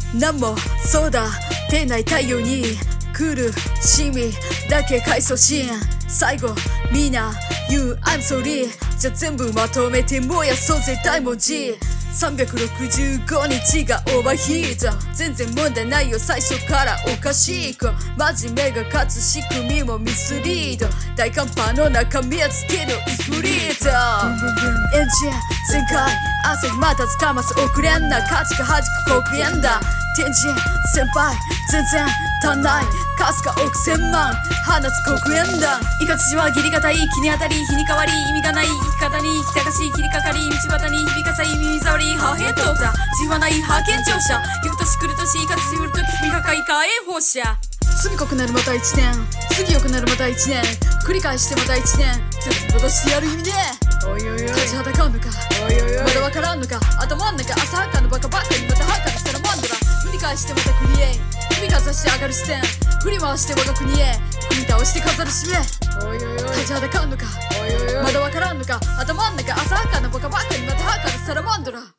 なんもそうだ出ない太陽に苦しみだけ回想し最後みんな言う I'm sorry じゃ全部まとめて燃やそうぜ大文字365日がオーバーヒート全然問題ないよ最初からおかしい子真面目が勝つ仕組みもミスリード大寒波の中身はつけるイフリートエンジン全開朝日またつかます遅れんな価値が弾く黒煙だ天神先輩全然足んないかすか億千万放つ黒煙弾いかつしは義理がたい気に当たり日に変わり意味がない生き方に生きたかし切りかかり道端に響かさい耳障り破片淘汰自はない派遣乗車行く年来る年いかつし振るとき君が開花炎放射罪濃くなるまた1年次良くなるまた1年繰り返してまた1年全部戻してやる意味で立ちはだかんのかまだわからんのか頭ん中浅はかのバカばっかりまたはかしたらマンドラ繰り返してまたクリエイ踏みかざして上がる視点振り回して我が国へ踏み倒して飾る締め立ちはだかんのかまだわからんのか頭ん中浅はかのバカばっかりまたはかしたらマンドラ